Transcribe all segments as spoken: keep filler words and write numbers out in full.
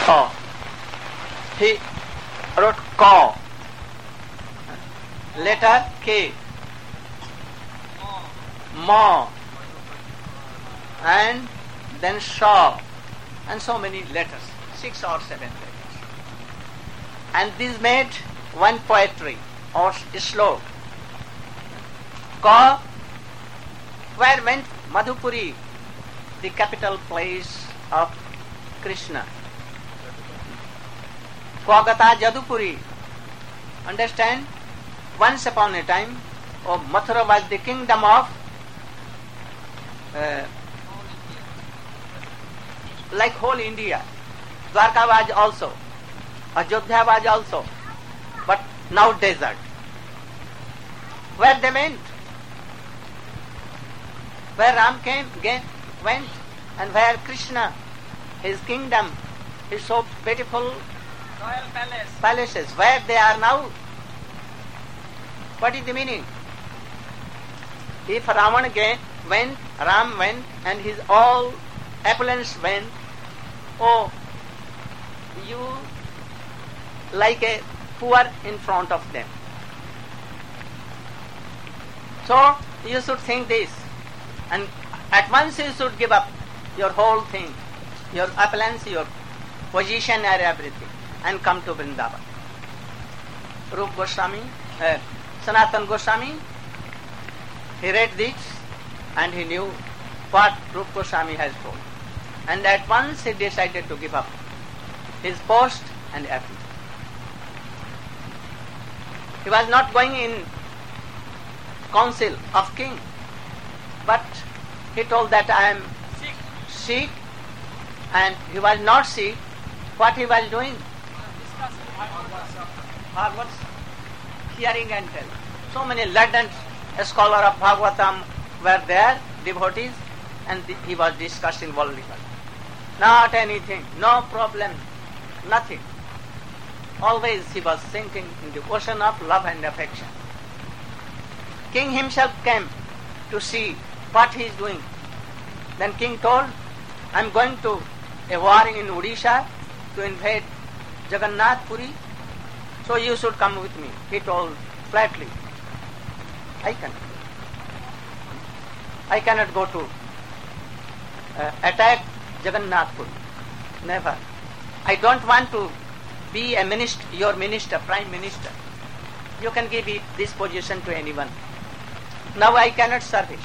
Kha. He wrote Ka. Letter K. Ma. And then Sha. And so many letters. Six or seven letters. And this made one poetry or slok. Ka. Where went Madhupuri, the capital place of Krishna. Kwagata Jadupuri. Understand? Once upon a time, oh, Mathura was the kingdom of uh, like whole India. Dwarka was also. Ajodhya was also. But now desert. Where they went? Where Ram came, came, went, and where Krishna, his kingdom, his so beautiful Royal palace. palaces, where they are now. What is the meaning? If Ravan went, Ram went, and his all opulence went, oh, you like a poor in front of them. So you should think this, and at once you should give up your whole thing, your opulence, your position and everything, and come to Vrindavan. Rupa Goswami, uh, Sanatana Goswami, he read this and he knew what Rupa Goswami has told. And at once he decided to give up his post and everything. He was not going in council of king, but he told that I am Sick. sick, and he was not sick. What he was doing? Discussing Bhagavats, hearing and telling. So many learned scholars of Bhagavatam were there, devotees, and th- he was discussing worldly matters. Not anything, no problem, nothing. Always he was sinking in the ocean of love and affection. King himself came to see what he is doing. Then king told, I am going to a war in Odisha to invade Jagannath Puri, so you should come with me. He told flatly, I cannot. I cannot go to uh, attack Jagannath Puri. Never. I don't want to be a minister, your minister, prime minister. You can give it, this position to anyone. Now I cannot service.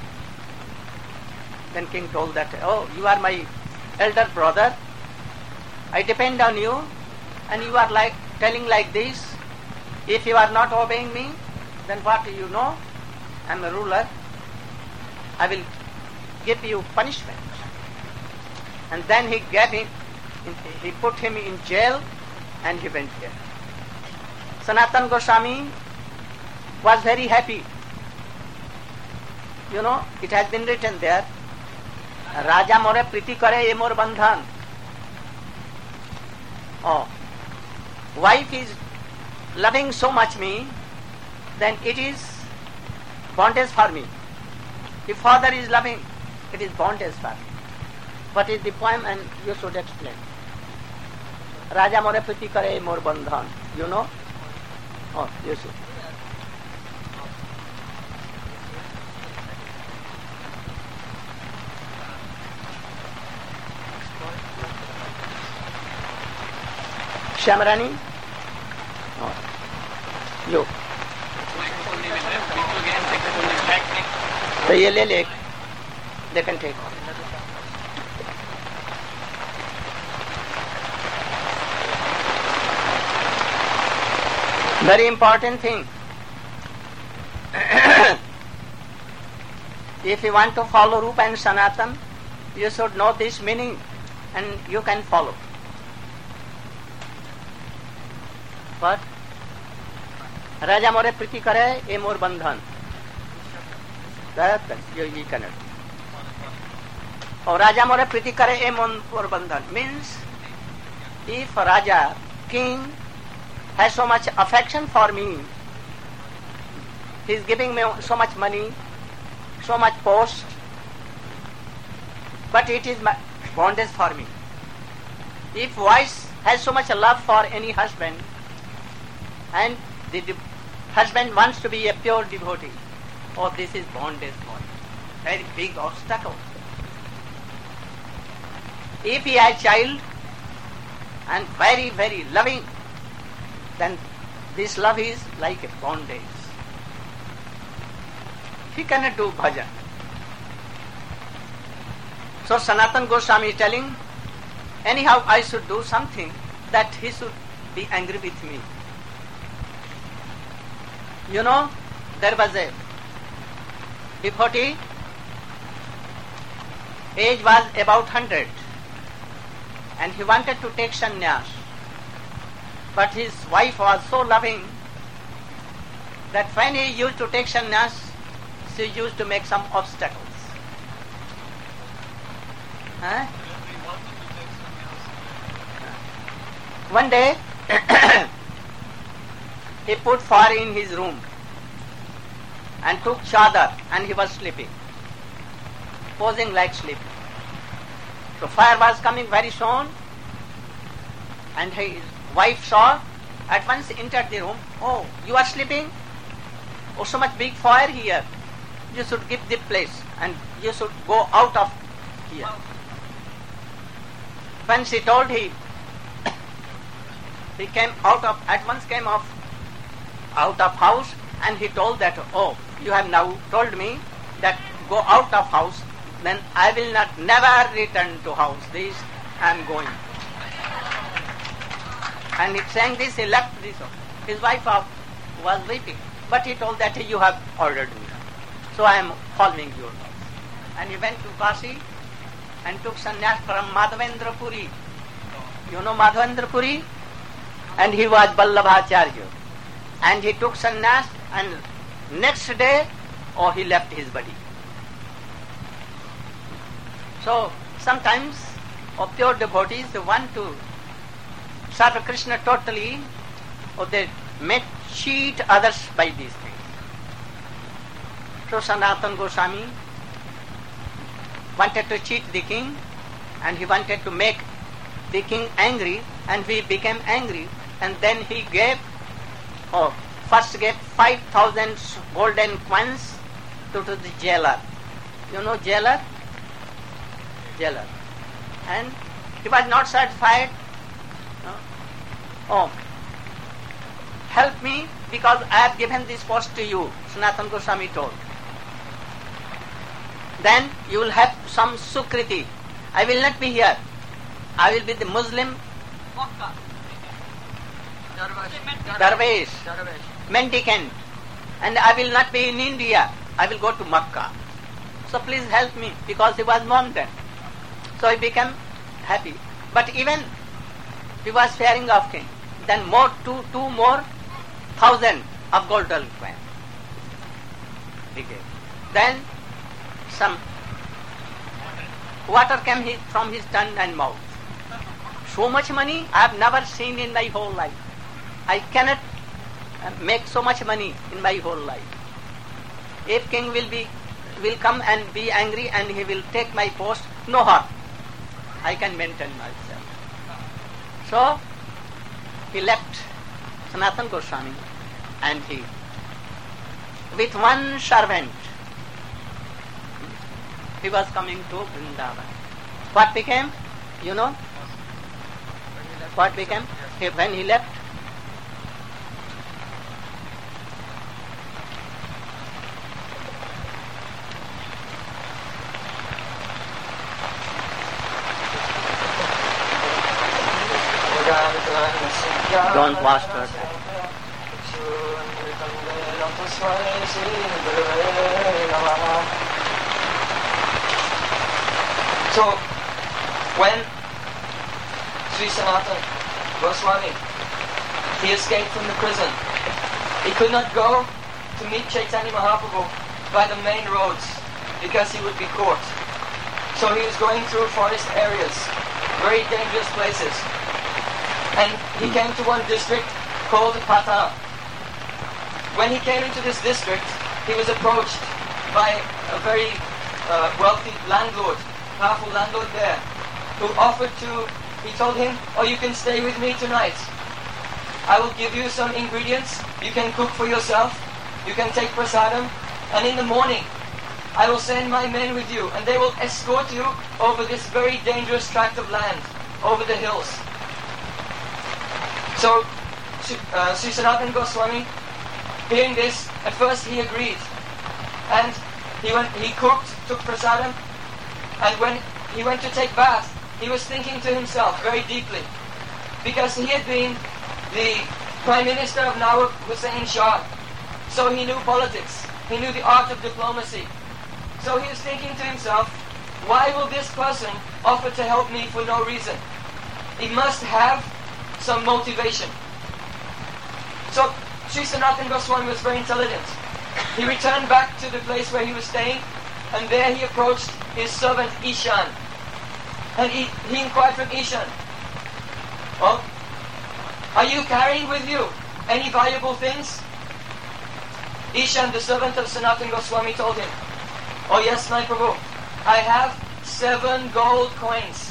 Then king told that, oh, you are my elder brother. I depend on you, and you are like telling like this. If you are not obeying me, then what do you know? I am a ruler. I will give you punishment. And then he gave him, he put him in jail, and he went there. Sanatana Goswami was very happy. You know, it has been written there, Raja more priti kare ye mor bandhan. Oh, wife is loving so much me, then it is bondage for me. If father is loving, it is bondage for me. What is the poem, and you should explain. Raja more priti kare ye mor bandhan. You know? Oh, you should. Shamrani? Oh. You. So ये ले ले, they can take. Very important thing. If you want to follow Rupa and Sanatan, you should know this meaning, and you can follow. But Raja more priti kare ye mor bandhan. That you, you cannot. Or Raja more priti kare ye mor bandhan means if Raja, king, has so much affection for me, he is giving me so much money, so much post, but it is my bondage for me. If wife has so much love for any husband, and the de- husband wants to be a pure devotee, oh, this is bondage for him. Very big obstacle. If he has child and very, very loving, then this love is like a bondage. He cannot do bhajan. So Sanatana Goswami is telling, anyhow I should do something that he should be angry with me. You know, there was a devotee, age was about one hundred, and he wanted to take sannyas. But his wife was so loving that when he used to take sannyas, she used to make some obstacles. Huh? One day, he put fire in his room and took chadar, and he was sleeping, posing like sleeping. So fire was coming very soon, and his wife saw, at once entered the room. Oh, you are sleeping? Oh, so much big fire here. You should give the place and you should go out of here. When she told him, he came out of, at once came off out of house, and he told that, oh, you have now told me that go out of house, then I will not never return to house. This I am going. And he saying this, he left this. His wife was weeping, but he told that you have ordered me, so I am following your orders. And he went to Kashi and took sannyas from Madhavendra Puri. You know Madhavendra Puri? And he was Vallabhacharya. And he took sannyas, and next day, oh, he left his body. So sometimes, oh, pure devotees want to serve Krishna totally, or they may cheat others by these things. So Sanatana Goswami wanted to cheat the king, and he wanted to make the king angry, and he became angry, and then he gave, oh, first gave five thousand golden coins to, to the jailer. You know jailer? Jailer. And he was not satisfied. No? Oh, help me because I have given this post to you, Sanatana Goswami told. Then you will have some sukriti. I will not be here. I will be the Muslim Makkah. Darvish, mendicant, and I will not be in India. I will go to Makkah. So please help me, because he was monk then. So he became happy. But even he was fearing of king. Then more two two more thousand of golden coins he gave. Then some water came his, from his tongue and mouth. So much money I have never seen in my whole life. I cannot make so much money in my whole life. If king will be will come and be angry and he will take my post, no harm. I can maintain myself. So he left Sanatana Goswami, and he, with one servant, he was coming to Vrindavan. What became? You know? What became? He, when he left, don't pass her. So, when Sri Sanatana Goswami, he escaped from the prison, he could not go to meet Chaitanya Mahaprabhu by the main roads because he would be caught. So he was going through forest areas, very dangerous places. And he came to one district called Pata. When he came into this district, he was approached by a very uh, wealthy landlord, powerful landlord there, who offered to he told him, oh, you can stay with me tonight. I will give you some ingredients. You can cook for yourself. You can take prasadam. And in the morning, I will send my men with you, and they will escort you over this very dangerous tract of land, over the hills. So, uh, Sri Sanatana Goswami, hearing this, at first he agreed. And he went, he cooked, took prasadam, and when he went to take bath, he was thinking to himself very deeply, because he had been the Prime Minister of Nawab Hussain Shah, so he knew politics, he knew the art of diplomacy. So he was thinking to himself, why will this person offer to help me for no reason? He must have some motivation. So Sri Sanatana Goswami was very intelligent. He returned back to the place where he was staying, and there he approached his servant Ishan. And he, he inquired from Ishan, oh, are you carrying with you any valuable things? Ishan, the servant of Sanatana Goswami, told him, oh yes, my Prabhu, I have seven gold coins.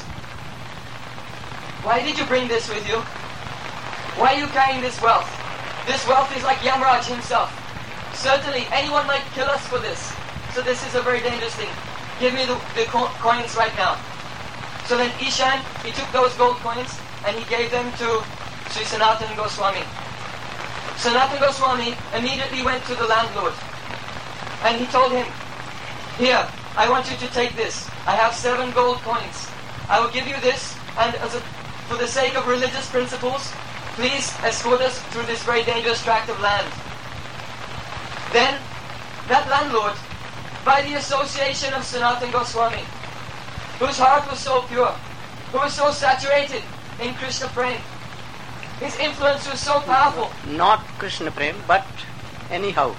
Why did you bring this with you? Why are you carrying this wealth? This wealth is like Yamraj himself. Certainly, anyone might kill us for this. So this is a very dangerous thing. Give me the, the co- coins right now. So then Ishan, he took those gold coins and he gave them to Sri Sanatana Goswami. Sanatana Goswami immediately went to the landlord and he told him, here, I want you to take this. I have seven gold coins. I will give you this, and as a, for the sake of religious principles, please escort us through this very dangerous tract of land. Then, that landlord, by the association of Sanatana Goswami, whose heart was so pure, who was so saturated in Krishna Prem, his influence was so powerful. Not Krishna Prem, but anyhow,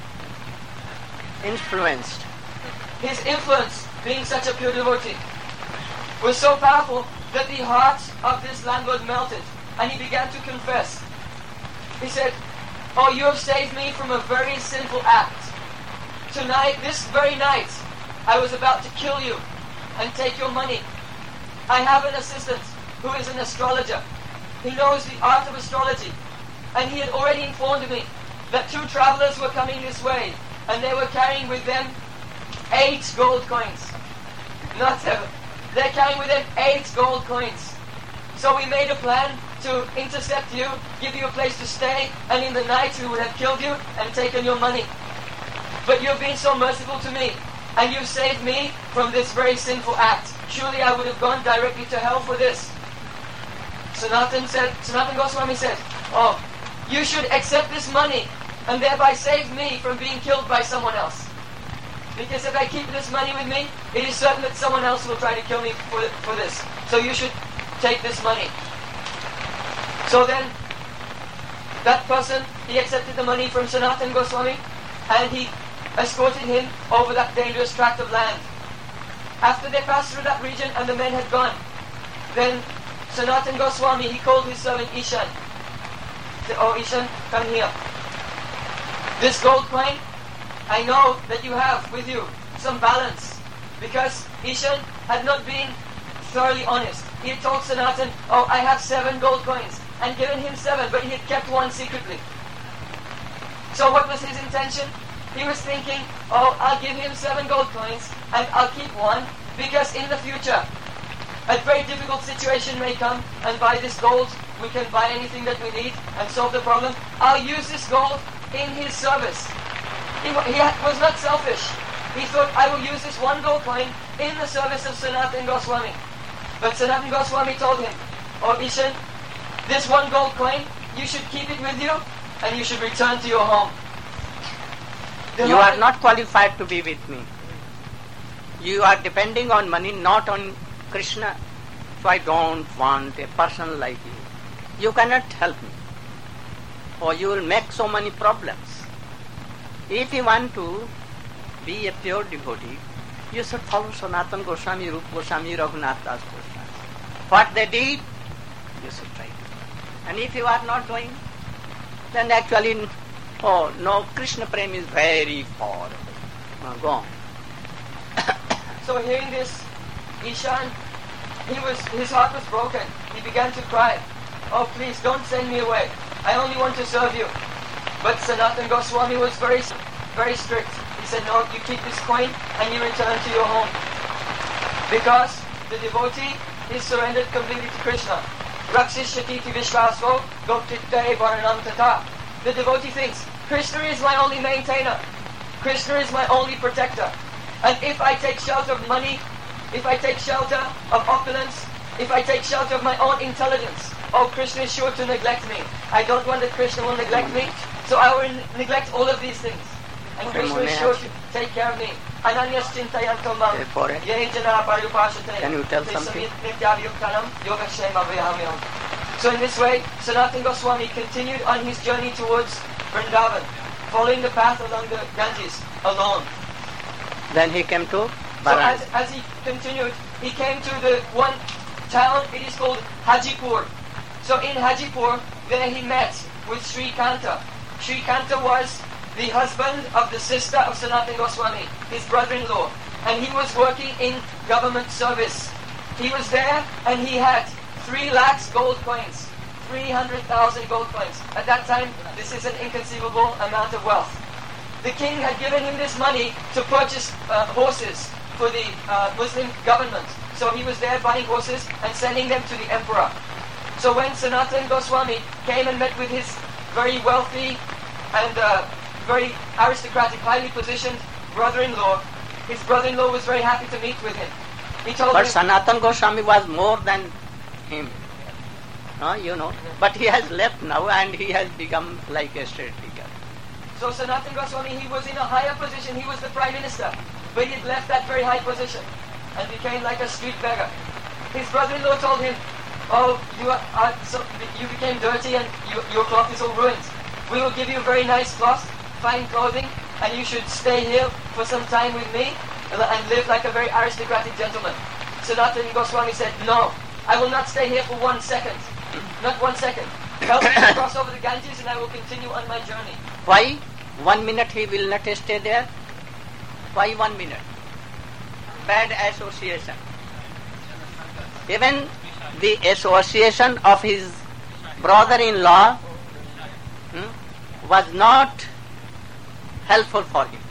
influenced. His influence, being such a pure devotee, was so powerful that the heart of this landlord melted, and he began to confess. He said, oh, you have saved me from a very sinful act. Tonight, this very night, I was about to kill you and take your money. I have an assistant who is an astrologer. He knows the art of astrology, and he had already informed me that two travelers were coming this way, and they were carrying with them eight gold coins. Not seven. They're carrying with them eight gold coins. So we made a plan to intercept you, give you a place to stay, and in the night we would have killed you and taken your money. But you've been so merciful to me, and you've saved me from this very sinful act. Surely I would have gone directly to hell for this. Sanatana said, Sanatana Goswami said, oh, you should accept this money and thereby save me from being killed by someone else. Because if I keep this money with me, it is certain that someone else will try to kill me for, for this. So you should take this money. So then, that person, he accepted the money from Sanatana Goswami, and he escorted him over that dangerous tract of land. After they passed through that region and the men had gone, then Sanatana Goswami, he called his servant Ishan. He said, oh Ishan, come here. This gold coin, I know that you have with you some balance, because Ishan had not been thoroughly honest. He had told Sanatana, oh, I have seven gold coins, and given him seven, but he had kept one secretly. So what was his intention? He was thinking, oh, I'll give him seven gold coins, and I'll keep one, because in the future, a very difficult situation may come, and by this gold, we can buy anything that we need and solve the problem. I'll use this gold in his service. He, he was not selfish. He thought, I will use this one gold coin in the service of Sanatana Goswami. But Sanatana Goswami told him, oh Ishan, this one gold coin, you should keep it with you, and you should return to your home. The You Lord- are not qualified to be with me. You are depending on money, not on Krishna. So I don't want a person like you. You cannot help me, or you will make so many problems. If you want to be a pure devotee, you should follow Sanatana Goswami, Rupa Goswami, Raghunath Das Goswami. What they did, you should try to. And if you are not doing, then actually, oh no, Krishna Prem is very far away. Now go on. So hearing this, Ishan, he was, his heart was broken. He began to cry. Oh, please don't send me away. I only want to serve you. But Sanatana Goswami was very, very strict. He said, no, you keep this coin and you return to your home. Because the devotee is surrendered completely to Krishna. Rakshishati vishvaso goptitte varanam tata. The devotee thinks, Krishna is my only maintainer. Krishna is my only protector. And if I take shelter of money, if I take shelter of opulence, if I take shelter of my own intelligence, oh, Krishna is sure to neglect me. I don't want that Krishna will neglect me, so I will n- neglect all of these things. And Krishna is sure to take care of me. Ananyas chintayanto mam ye jana parupashate. Can you tell something? So in this way, Sanatana Goswami continued on his journey towards Vrindavan, following the path along the Ganges alone. Then he came to So as, Varanasi. as he continued, he came to the one town, it is called Hajipur. So in Hajipur, there he met with Sri Kanta. Sri Kanta was the husband of the sister of Sanatana Goswami, his brother-in-law. And he was working in government service. He was there and he had three lakhs gold coins. three hundred thousand gold coins. At that time, this is an inconceivable amount of wealth. The king had given him this money to purchase uh, horses for the uh, Muslim government. So he was there buying horses and sending them to the emperor. So when Sanatana Goswami came and met with his very wealthy and uh, very aristocratic, highly positioned brother-in-law, his brother-in-law was very happy to meet with him. He told But him, Sanatana Goswami was more than him. Uh, you know. But he has left now and he has become like a state leader. so Sanatana Goswami, he was in a higher position, he was the prime minister, but he had left that very high position and became like a street beggar. His brother-in-law told him, oh, you are, are so, you became dirty and you, your cloth is all ruined. We will give you very nice cloth, fine clothing, and you should stay here for some time with me and live like a very aristocratic gentleman. Sanatana Goswami said, no, I will not stay here for one second. Not one second. Help me to cross over the Ganges and I will continue on my journey. Why? One minute he will not stay there. Why one minute? Bad association. Even the association of his brother-in-law hmm, was not helpful for him.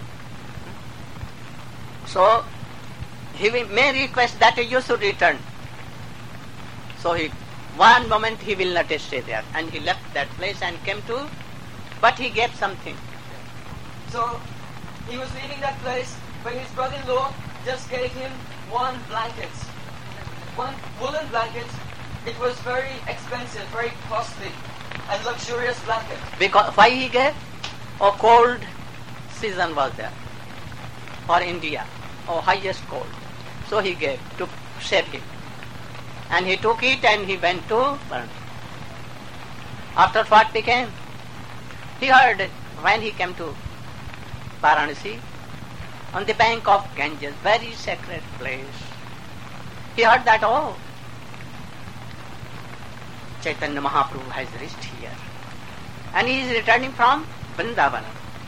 So he will- may request that you should return. So he, one moment he will not stay there, and he left that place and came to, but he gave something. So he was leaving that place, but his brother-in-law just gave him one blanket. One woolen blanket. It was very expensive, very costly, and luxurious blanket. Because why he gave? A cold season was there for India, or highest cold. So he gave to save him. And he took it and he went to Varanasi. After what became? He heard when he came to Varanasi, on the bank of Ganges, very sacred place, he heard that, oh, Chaitanya Mahaprabhu has reached here. And he is returning from Vrindavan.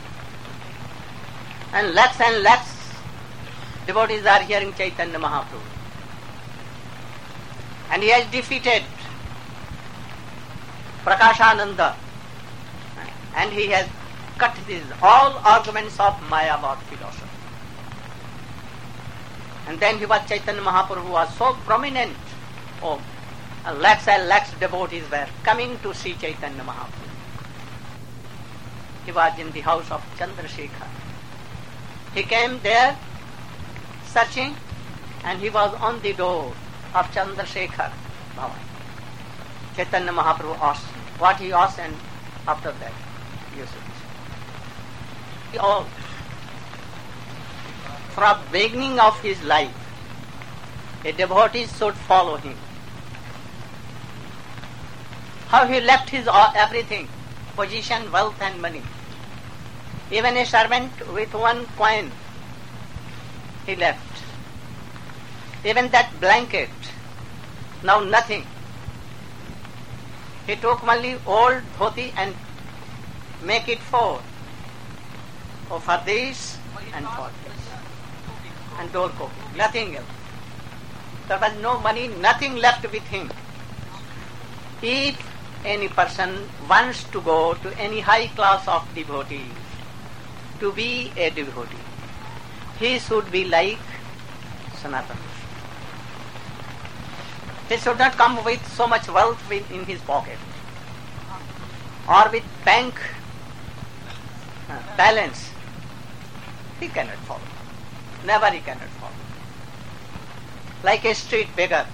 And lakhs and lakhs devotees are hearing Chaitanya Mahaprabhu. And he has defeated Prakashananda. And he has cut these all arguments of Mayavad philosophy. And then he was Chaitanya Mahaprabhu was so prominent. Oh, lakhs and lakhs devotees were coming to see Chaitanya Mahaprabhu. He was in the house of Chandrasekhar. He came there searching, and he was on the door of Chandrasekhar Bhavan. Chaitanya Mahaprabhu asked what he asked, and after that, you see. All from beginning of his life, a devotee should follow him. How he left his all, everything, position, wealth and money. Even a servant with one coin, he left. Even that blanket, now nothing. He took only old dhoti and make it four. Oh, for this and for this. And door copy, nothing else. There was no money, nothing left with him. If any person wants to go to any high class of devotees, to be a devotee, he should be like Sanatana. He should not come with so much wealth in his pocket or with bank uh, balance. He cannot follow. Never he cannot follow. Like a street beggar.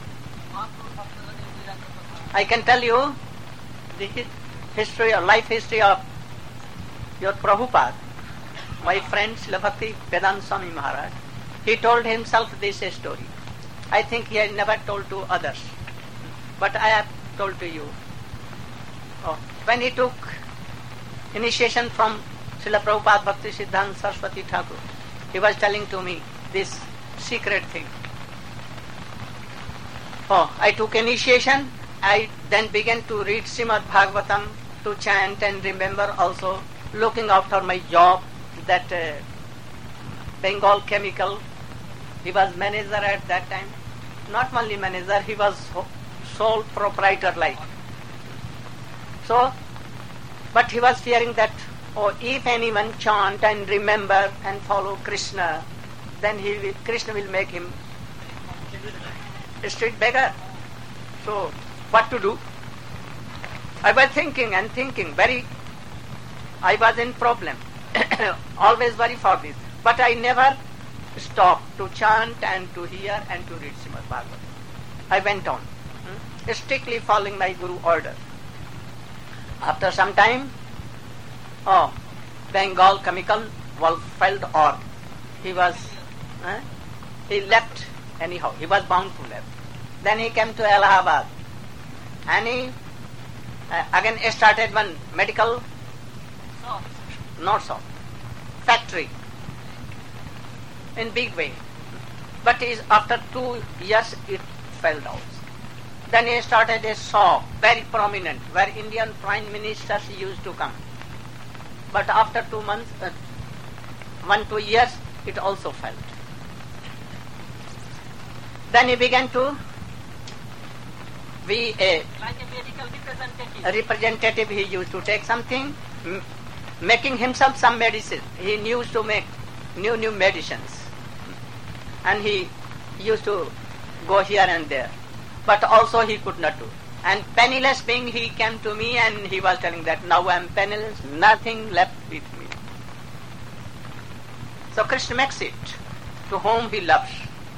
I can tell you the history or life history of your Prabhupada, my friend Srila Bhakti Vedanta Swami Maharaj. He told himself this story. I think he had never told to others, but I have told to you. Oh, when he took initiation from Srila Prabhupada Bhakti Siddhanta Saraswati Thakur, he was telling to me this secret thing. Oh, I took initiation. I then began to read Srimad Bhagavatam, to chant and remember also, looking after my job, that uh, Bengal Chemical. He was manager at that time. Not only manager, he was sole proprietor like. So, but he was fearing that, oh, if anyone chant and remember and follow Krishna, then he will, Krishna will make him a street beggar. So, what to do? I was thinking and thinking, very, I was in problem, always worry for this. But I never stopped to chant and to hear and to read Srimad Bhagavatam. I went on, hmm, strictly following my Guru order. After some time, oh, Bengal Chemical Wolfeld Org, he was, eh, he left anyhow, he was bound to left. Then he came to Allahabad, and he uh, again started one medical, So, not so, factory in big way. But is after two years it fell down. Then he started a shop, very prominent, where Indian prime ministers used to come. But after two months, uh, one, two years, it also fell. Then he began to be a like a medical representative. A representative. He used to take something, m- making himself some medicine. He used to make new new medicines, and he used to go here and there, but also he could not do. And penniless being, he came to me and he was telling that now I am penniless, nothing left with me. So Krishna makes it to whom he loves.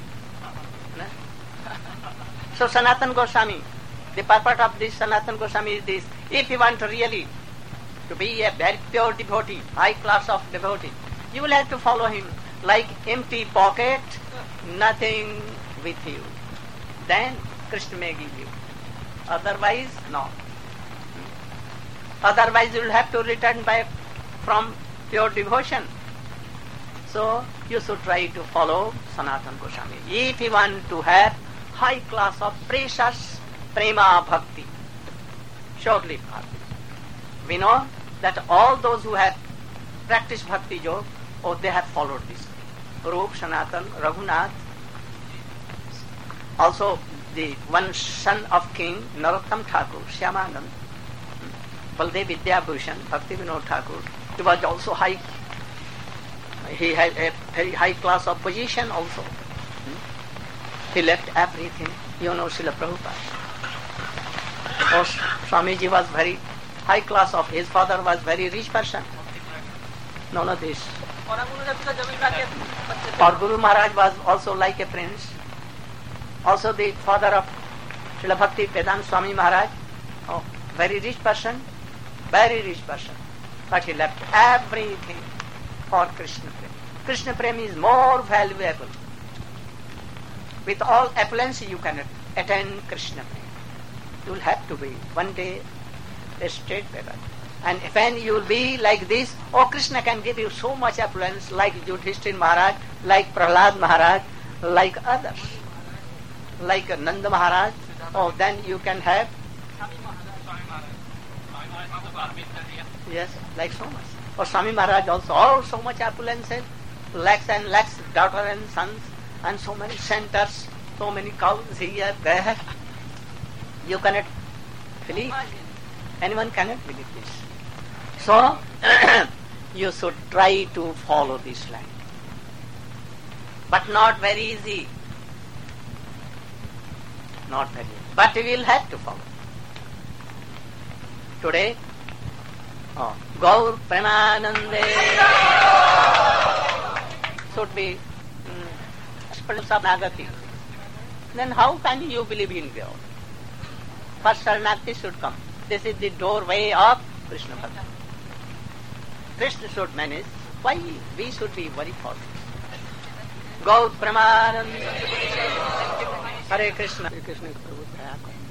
So Sanatana Goswami, the purpose of this Sanatana Goswami is this: if you want to really to be a very pure devotee, high class of devotee, you will have to follow him like empty pocket, nothing with you. Then Krishna may give you. Otherwise, no. Otherwise, you will have to return back from pure devotion. So you should try to follow Sanatana Goswami if you want to have high class of precious prema bhakti, short-lived bhakti. We know that all those who have practiced bhakti yoga, oh, they have followed this. Rup, Sanatan, Raghunath, also the one son of King Narottam Thakur, Shyamanand, Baldev Vidyabhushan, Bhakti Vinod Thakur, he was also high. He had a very high class of position also. He left everything. You know Srila Prabhupada. Oh, Swamiji was very high class of, his father was very rich person. No, no, this. Or Guru Maharaj was also like a prince. Also the father of Srila Bhakti Vedanta Swami Maharaj, oh, very rich person, very rich person. But he left everything for Krishna Prem. Krishna Prem is more valuable. With all opulence you cannot attain Krishna Prem. You will have to be one day a straight beggar. And when you will be like this, oh, Krishna can give you so much opulence like Yudhishthira Maharaj, like Prahlad Maharaj, like others. Like Nanda Maharaj, oh, then you can have, yes, like so much. Or Swami Maharaj also, oh, so much opulence, lakhs and lakhs, daughter and sons, and so many centers, so many cows here, there. You cannot believe. Anyone cannot believe this. So, you should try to follow this line. But not very easy. Not very easy. But we will have to follow. Today, oh, Gaur Premanande should be students of Nagati. Then how can you believe in God? First Sharanagati should come. This is the doorway of Krishna Bhakti. Krishna should manage. Why we should be very cautious? Gaur Premanande. Hare Krishna. Hare Krishna.